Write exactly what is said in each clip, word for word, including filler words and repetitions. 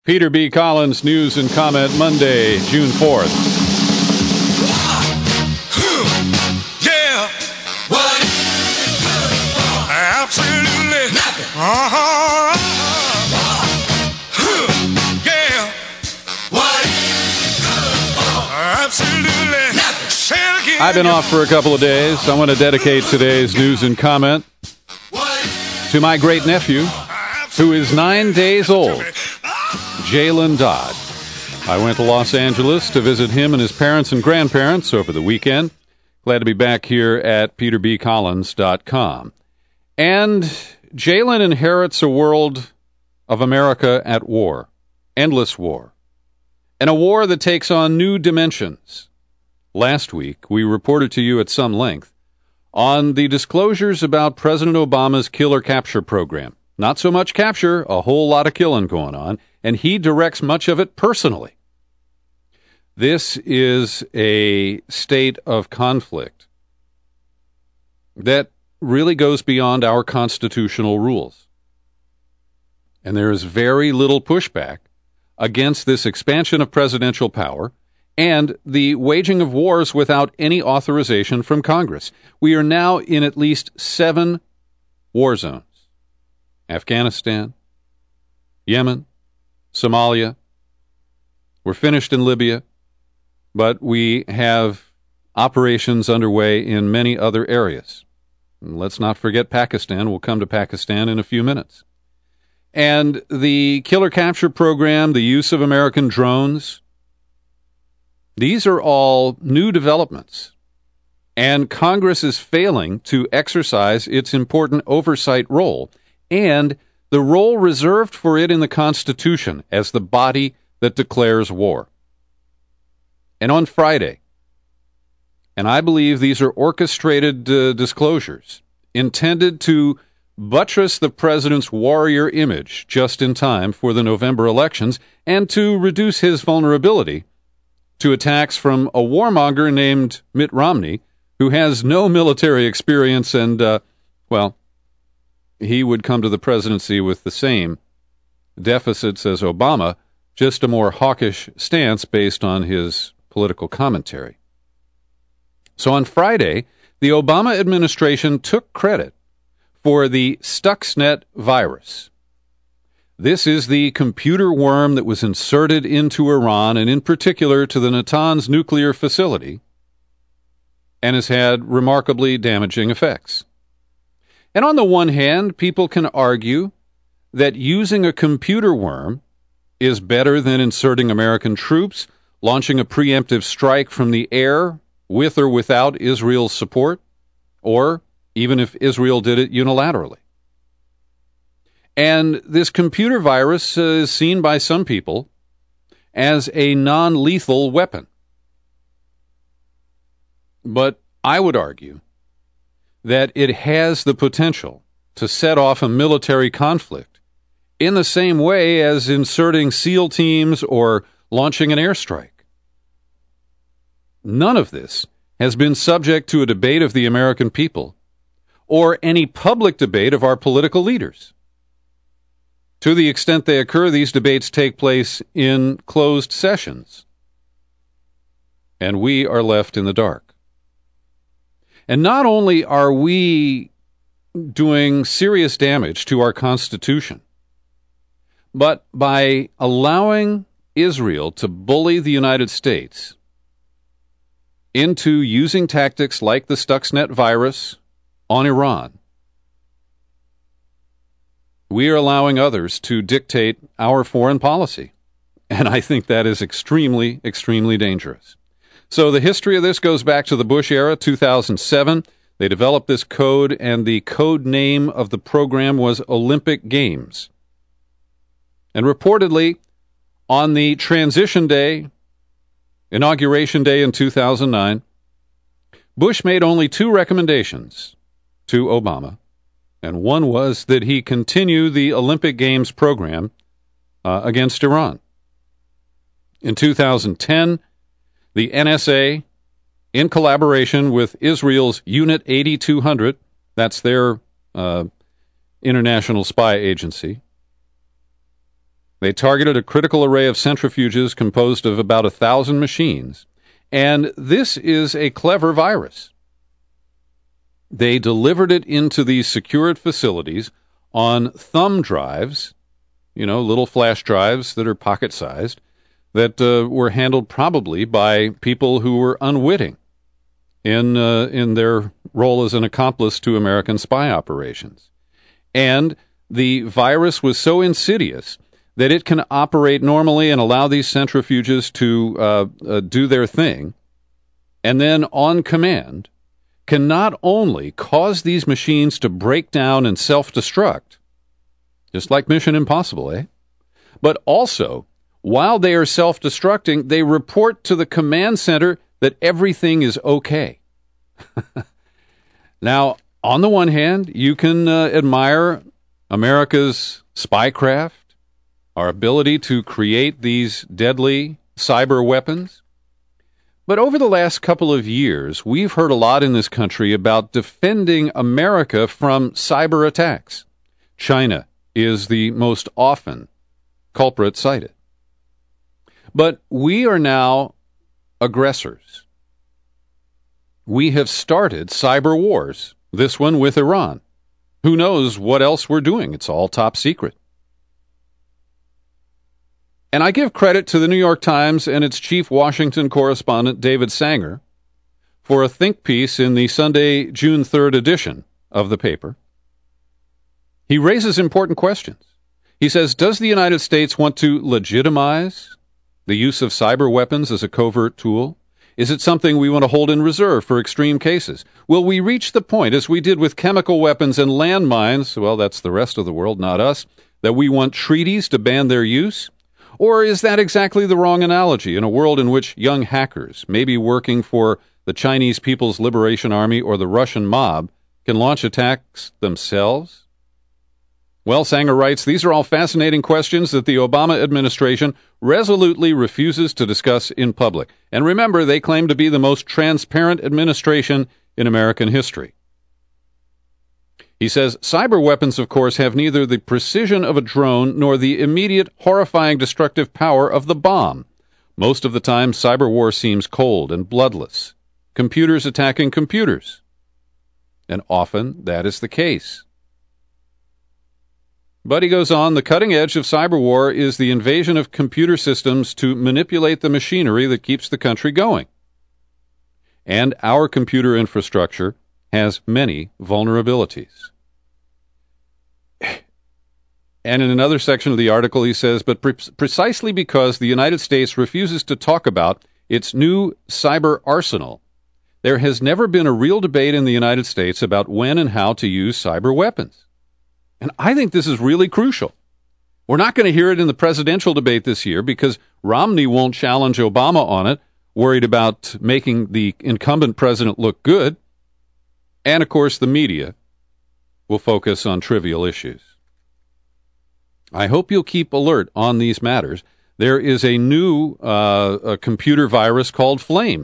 Peter B. Collins, News and Comment, Monday, June fourth. Yeah. What? Absolutely nothing. Uh-huh. Yeah. What? Absolutely nothing. Say it again. I've been off for a couple of days. I want to dedicate today's News and Comment to my great nephew, who is nine days old, Jalen Dodd. I went to Los Angeles to visit him and his parents and grandparents over the weekend. Glad to be back here at peter b collins dot com. And Jalen inherits a world of America at war, endless war, and a war that takes on new dimensions. Last week, we reported to you at some length on the disclosures about President Obama's killer capture program. Not so much capture, a whole lot of killing going on, and he directs much of it personally. This is a state of conflict that really goes beyond our constitutional rules. And there is very little pushback against this expansion of presidential power and the waging of wars without any authorization from Congress. We are now in at least seven war zones. Afghanistan, Yemen, Somalia. We're finished in Libya, but we have operations underway in many other areas. And let's not forget Pakistan. We'll come to Pakistan in a few minutes. And the killer capture program, the use of American drones, these are all new developments. And Congress is failing to exercise its important oversight role and the role reserved for it in the Constitution as the body that declares war. And on Friday, and I believe these are orchestrated uh, disclosures intended to buttress the president's warrior image just in time for the November elections and to reduce his vulnerability to attacks from a warmonger named Mitt Romney, who has no military experience and, uh, well, he would come to the presidency with the same deficits as Obama, just a more hawkish stance based on his political commentary. So on Friday, the Obama administration took credit for the Stuxnet virus. This is the computer worm that was inserted into Iran, and in particular to the Natanz nuclear facility, and has had remarkably damaging effects. And on the one hand, people can argue that using a computer worm is better than inserting American troops, launching a preemptive strike from the air with or without Israel's support, or even if Israel did it unilaterally. And this computer virus uh, is seen by some people as a non-lethal weapon. But I would argue that it has the potential to set off a military conflict in the same way as inserting SEAL teams or launching an airstrike. None of this has been subject to a debate of the American people or any public debate of our political leaders. To the extent they occur, these debates take place in closed sessions, and we are left in the dark. And not only are we doing serious damage to our Constitution, but by allowing Israel to bully the United States into using tactics like the Stuxnet virus on Iran, we are allowing others to dictate our foreign policy. And I think that is extremely, extremely dangerous. So the history of this goes back to the Bush era, two thousand seven. They developed this code, and the code name of the program was Olympic Games. And reportedly, on the transition day, inauguration day in two thousand nine, Bush made only two recommendations to Obama, and one was that he continue the Olympic Games program uh, against Iran. In two thousand ten, the N S A, in collaboration with Israel's Unit eighty-two hundred, that's their uh, international spy agency, They targeted a critical array of centrifuges composed of about a thousand machines. And this is a clever virus. They delivered it into these secured facilities on thumb drives, you know, little flash drives that are pocket-sized, that uh, were handled probably by people who were unwitting in uh, in their role as an accomplice to American spy operations. And the virus was so insidious that it can operate normally and allow these centrifuges to uh, uh, do their thing, and then on command can not only cause these machines to break down and self-destruct, just like Mission Impossible, eh? But also, while they are self-destructing, they report to the command center that everything is okay. Now, on the one hand, you can uh, admire America's spycraft, our ability to create these deadly cyber weapons. But over the last couple of years, we've heard a lot in this country about defending America from cyber attacks. China is the most often culprit cited. But we are now aggressors. We have started cyber wars, this one with Iran. Who knows what else we're doing? It's all top secret. And I give credit to the New York Times and its chief Washington correspondent, David Sanger, for a think piece in the Sunday, June third edition of the paper. He raises important questions. He says, does the United States want to legitimize the use of cyber weapons as a covert tool? Is it something we want to hold in reserve for extreme cases? Will we reach the point, as we did with chemical weapons and landmines, well, that's the rest of the world, not us, that we want treaties to ban their use? Or is that exactly the wrong analogy in a world in which young hackers, maybe working for the Chinese People's Liberation Army or the Russian mob, can launch attacks themselves? Well, Sanger writes, these are all fascinating questions that the Obama administration resolutely refuses to discuss in public. And remember, they claim to be the most transparent administration in American history. He says, cyber weapons, of course, have neither the precision of a drone nor the immediate, horrifying destructive power of the bomb. Most of the time, cyber war seems cold and bloodless. Computers attacking computers. And often that is the case. But he goes on, the cutting edge of cyber war is the invasion of computer systems to manipulate the machinery that keeps the country going. And our computer infrastructure has many vulnerabilities. And in another section of the article, he says, but pre- precisely because the United States refuses to talk about its new cyber arsenal, there has never been a real debate in the United States about when and how to use cyber weapons. And I think this is really crucial. We're not going to hear it in the presidential debate this year because Romney won't challenge Obama on it, worried about making the incumbent president look good. And, of course, the media will focus on trivial issues. I hope you'll keep alert on these matters. There is a new uh, a computer virus called Flame.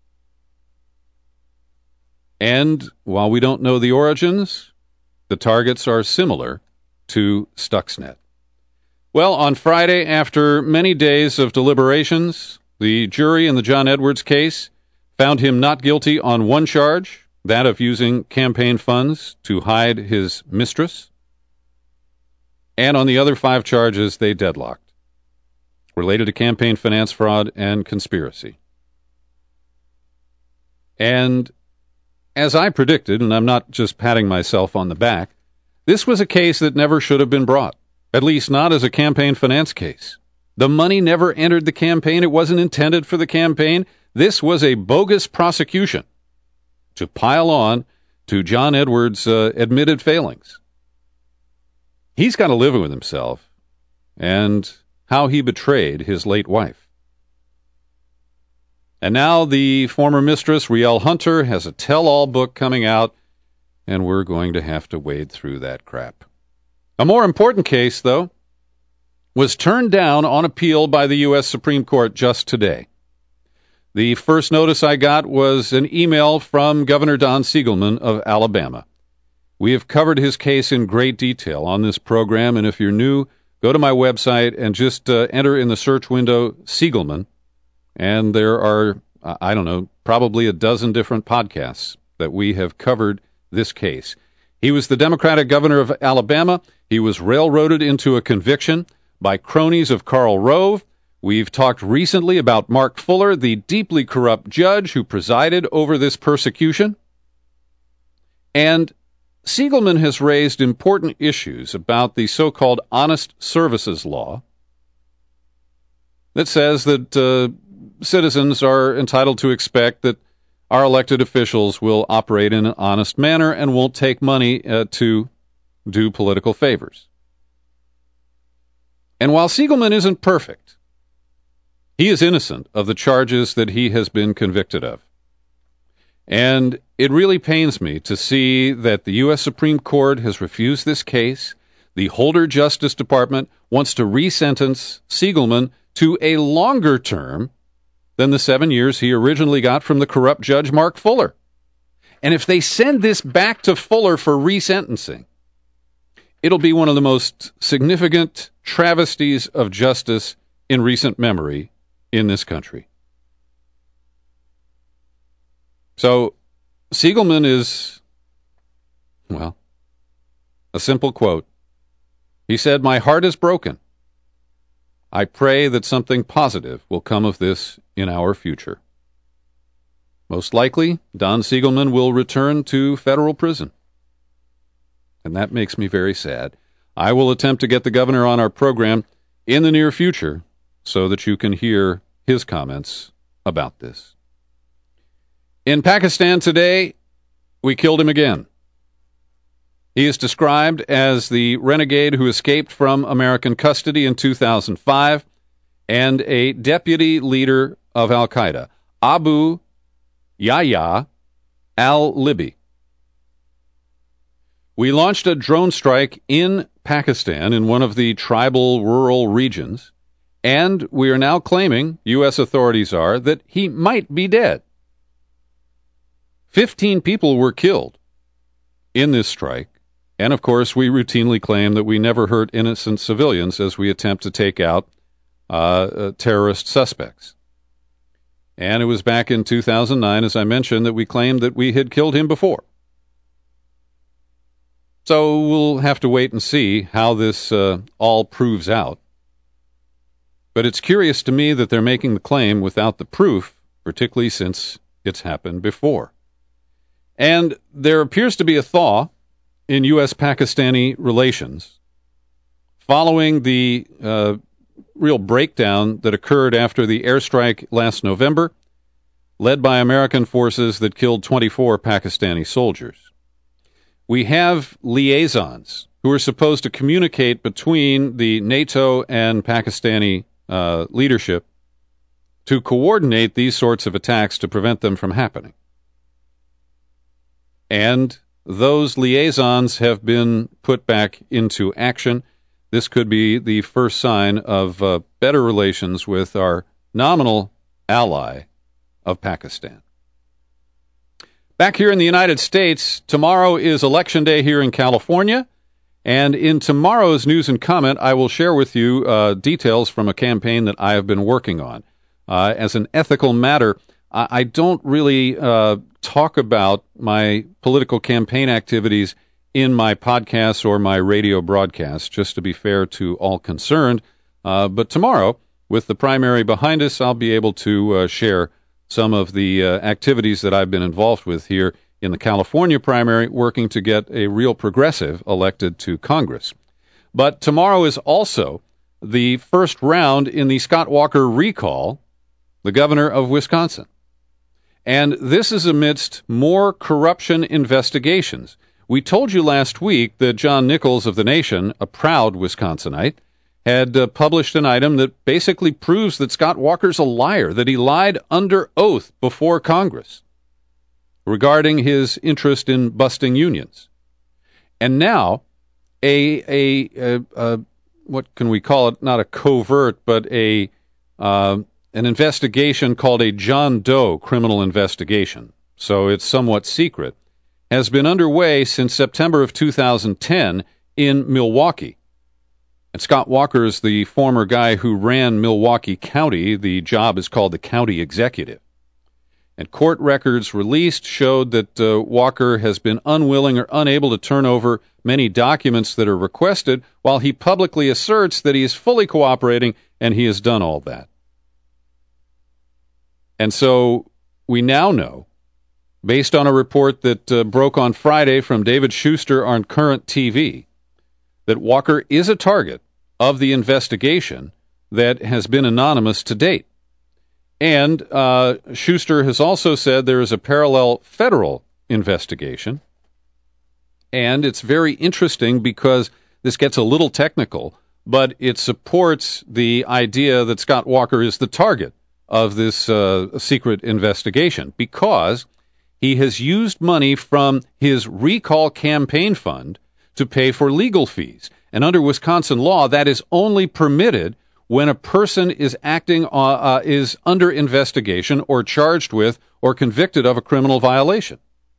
And while we don't know the origins, the targets are similar to Stuxnet. Well, on Friday, after many days of deliberations, the jury in the John Edwards case found him not guilty on one charge, that of using campaign funds to hide his mistress. And on the other five charges, they deadlocked, related to campaign finance fraud and conspiracy. And as I predicted, and I'm not just patting myself on the back, this was a case that never should have been brought, at least not as a campaign finance case. The money never entered the campaign. It wasn't intended for the campaign. This was a bogus prosecution to pile on to John Edwards' uh, admitted failings. He's got to live with himself and how he betrayed his late wife. And now the former mistress, Rielle Hunter, has a tell-all book coming out, and we're going to have to wade through that crap. A more important case, though, was turned down on appeal by the U S Supreme Court just today. The first notice I got was an email from Governor Don Siegelman of Alabama. We have covered his case in great detail on this program, and if you're new, go to my website and just uh, enter in the search window Siegelman, and there are, I don't know, probably a dozen different podcasts that we have covered this case. He was the Democratic governor of Alabama. He was railroaded into a conviction by cronies of Karl Rove. We've talked recently about Mark Fuller, the deeply corrupt judge who presided over this persecution. And Siegelman has raised important issues about the so-called Honest Services Law that says that uh, citizens are entitled to expect that our elected officials will operate in an honest manner and won't take money uh, to do political favors. And while Siegelman isn't perfect, he is innocent of the charges that he has been convicted of. And it really pains me to see that the U S Supreme Court has refused this case. The Holder Justice Department wants to resentence Siegelman to a longer term than the seven years he originally got from the corrupt judge Mark Fuller. And if they send this back to Fuller for resentencing, it'll be one of the most significant travesties of justice in recent memory in this country. So, Siegelman is, well, a simple quote. He said, "My heart is broken. I pray that something positive will come of this in our future." Most likely, Don Siegelman will return to federal prison. And that makes me very sad. I will attempt to get the governor on our program in the near future so that you can hear his comments about this. In Pakistan today, we killed him again. He is described as the renegade who escaped from American custody in two thousand five and a deputy leader of Al-Qaeda, Abu Yahya al-Libi. We launched a drone strike in Pakistan in one of the tribal rural regions, and we are now claiming, U S authorities are, that he might be dead. Fifteen people were killed in this strike, and of course we routinely claim that we never hurt innocent civilians as we attempt to take out uh, uh, terrorist suspects. And it was back in two thousand nine, as I mentioned, that we claimed that we had killed him before. So we'll have to wait and see how this uh, all proves out. But it's curious to me that they're making the claim without the proof, particularly since it's happened before. And there appears to be a thaw in U S Pakistani relations following the uh, real breakdown that occurred after the airstrike last November, led by American forces that killed twenty-four Pakistani soldiers. We have liaisons who are supposed to communicate between the NATO and Pakistani uh, leadership to coordinate these sorts of attacks to prevent them from happening. And those liaisons have been put back into action. This could be the first sign of uh, better relations with our nominal ally of Pakistan. Back here in the United States, tomorrow is Election Day here in California, and in tomorrow's News and Comment, I will share with you uh, details from a campaign that I have been working on. Uh, as an ethical matter, I, I don't really uh, talk about my political campaign activities in my podcasts or my radio broadcasts, just to be fair to all concerned. Uh, but tomorrow, with the primary behind us, I'll be able to uh, share some of the uh, activities that I've been involved with here in the California primary, working to get a real progressive elected to Congress. But tomorrow is also the first round in the Scott Walker recall, the governor of Wisconsin. And this is amidst more corruption investigations. We told you last week that John Nichols of The Nation, a proud Wisconsinite, had uh, published an item that basically proves that Scott Walker's a liar, that he lied under oath before Congress regarding his interest in busting unions. And now, a, a, a, a what can we call it? Not a covert, but a uh, an investigation called a John Doe criminal investigation. So it's somewhat secret. Has been underway since September of two thousand ten in Milwaukee. And Scott Walker is the former guy who ran Milwaukee County. The job is called the county executive. And court records released showed that uh, Walker has been unwilling or unable to turn over many documents that are requested, while he publicly asserts that he is fully cooperating and he has done all that. And so we now know, based on a report that uh, broke on Friday from David Schuster on Current T V, that Walker is a target of the investigation that has been anonymous to date. And uh, Schuster has also said there is a parallel federal investigation. And it's very interesting because this gets a little technical, but it supports the idea that Scott Walker is the target of this uh, secret investigation because he has used money from his recall campaign fund to pay for legal fees. And under Wisconsin law, that is only permitted when a person is acting uh, uh, is under investigation or charged with or convicted of a criminal violation.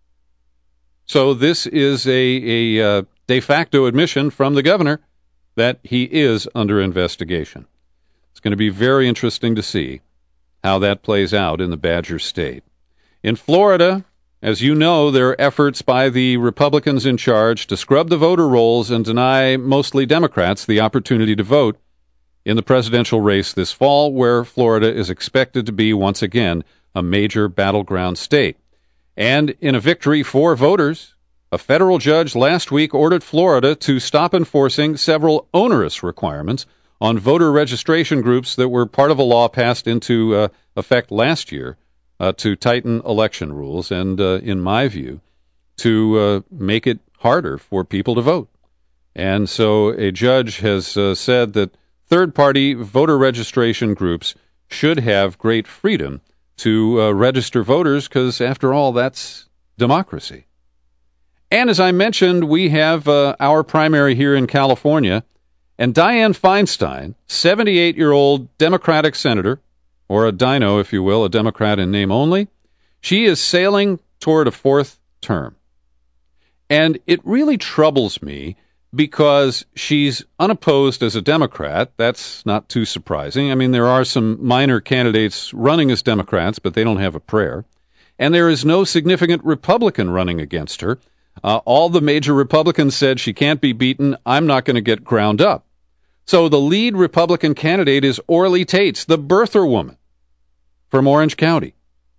So this is a, a uh, de facto admission from the governor that he is under investigation. It's going to be very interesting to see how that plays out in the Badger State. In Florida, as you know, there are efforts by the Republicans in charge to scrub the voter rolls and deny mostly Democrats the opportunity to vote in the presidential race this fall, where Florida is expected to be, once again, a major battleground state. And in a victory for voters, a federal judge last week ordered Florida to stop enforcing several onerous requirements on voter registration groups that were part of a law passed into uh, effect last year uh, to tighten election rules and, uh, in my view, to uh, make it harder for people to vote. And so a judge has uh, said that third-party voter registration groups should have great freedom to uh, register voters because, after all, that's democracy. And as I mentioned, we have uh, our primary here in California, and Dianne Feinstein, seventy-eight-year-old Democratic senator, or a dino, if you will, a Democrat in name only, she is sailing toward a fourth term. And it really troubles me because she's unopposed as a Democrat. That's not too surprising. I mean, there are some minor candidates running as Democrats, but they don't have a prayer. And there is no significant Republican running against her. Uh, all the major Republicans said she can't be beaten. I'm not going to get ground up. So the lead Republican candidate is Orly Tates, the birther woman from Orange County.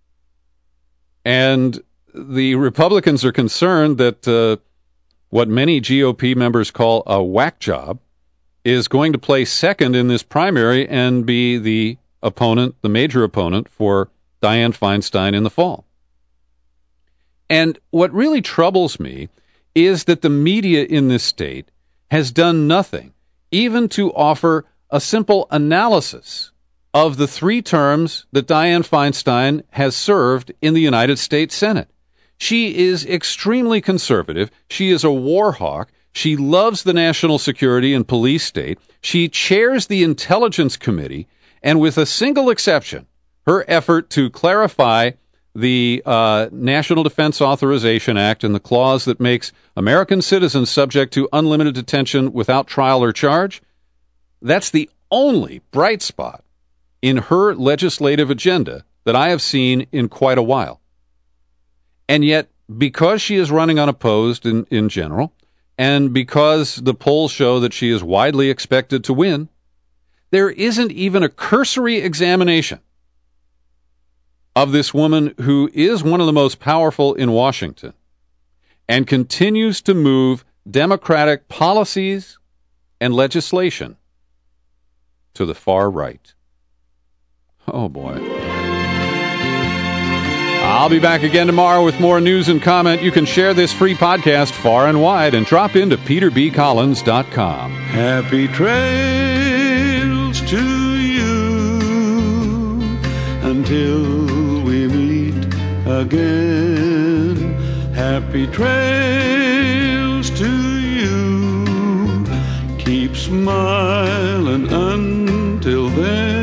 And the Republicans are concerned that uh, what many G O P members call a whack job is going to play second in this primary and be the opponent, the major opponent for Dianne Feinstein in the fall. And what really troubles me is that the media in this state has done nothing, even to offer a simple analysis of the three terms that Dianne Feinstein has served in the United States Senate. She is extremely conservative. She is a war hawk. She loves the national security and police state. She chairs the Intelligence Committee, and with a single exception, her effort to clarify the uh, National Defense Authorization Act and the clause that makes American citizens subject to unlimited detention without trial or charge, that's the only bright spot in her legislative agenda that I have seen in quite a while. And yet, because she is running unopposed in, in general, and because the polls show that she is widely expected to win, there isn't even a cursory examination of this woman who is one of the most powerful in Washington and continues to move Democratic policies and legislation to the far right. Oh, boy. I'll be back again tomorrow with more news and comment. You can share this free podcast far and wide and drop into peter b collins dot com. Happy trails to you until we meet again. Happy trails to you. Keep smiling until then.